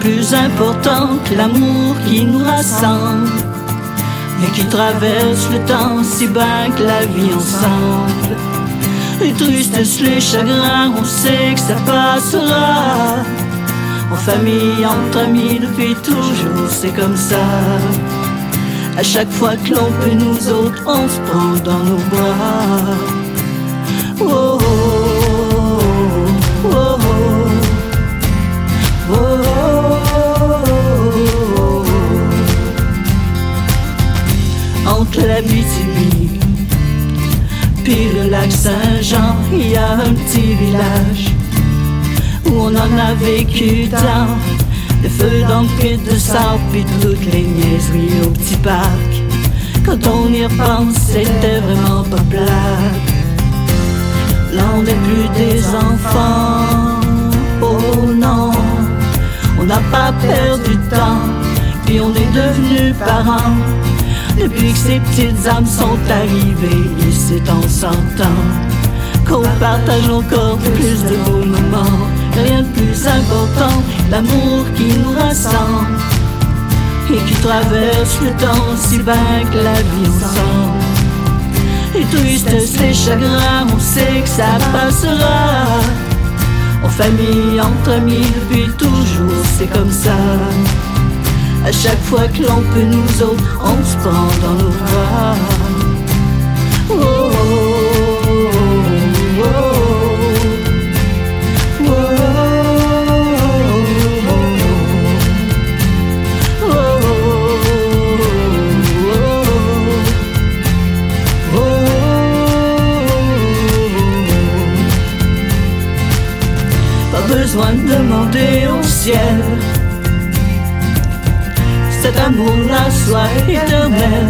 plus important que l'amour qui nous rassemble et qui traverse le temps si bien que la vie ensemble. Les tristesses, les chagrins, on sait que ça passera. En famille, entre amis, depuis toujours, c'est comme ça. À chaque fois que l'on peut, nous autres, on se prend dans nos bras. Oh, oh, oh, oh, oh, oh, oh. Entre l'Abitibi puis le lac Saint-Jean, il y a un petit village où on en a vécu tant. Des feux d'encre et de sable, puis toutes les niaiseries au petit parc. Quand on y repense, c'était vraiment pas plate. Là on n'est plus des enfants, oh non. On n'a pas perdu de temps, puis on est devenus parents. Depuis que ces petites âmes sont arrivées, ici on s'entend qu'on partage encore plus de beaux moments. Rien de plus important, l'amour qui nous rassemble et qui traverse le temps si bien que la vie ensemble. Les tristesses, les chagrins, on sait que ça passera. En famille, entre amis, depuis toujours, c'est comme ça. À chaque fois que l'on peut, nous autres, on se prend dans nos bras. Oh, oh, oh, oh. Besoin de demander au ciel cet amour-là soit éternel.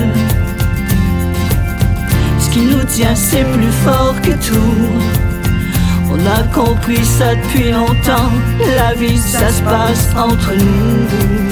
Ce qui nous tient c'est plus fort que tout. On a compris ça depuis longtemps. La vie ça se passe entre nous.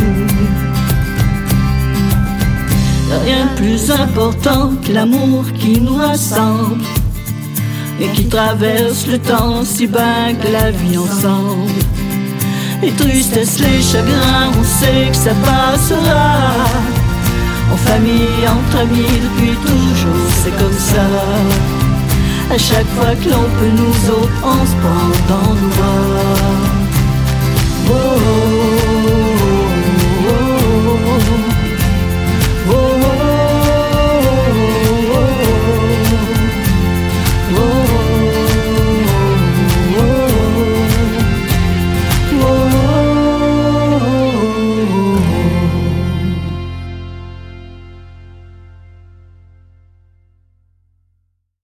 Rien de plus important que l'amour qui nous rassemble et qui traverse le temps si bien que la vie ensemble. Les tristesses, les chagrins, on sait que ça passera. En famille, entre amis, depuis toujours, c'est comme ça. À chaque fois que l'on peut, nous autres, on se prend dans nos bras. Oh, oh.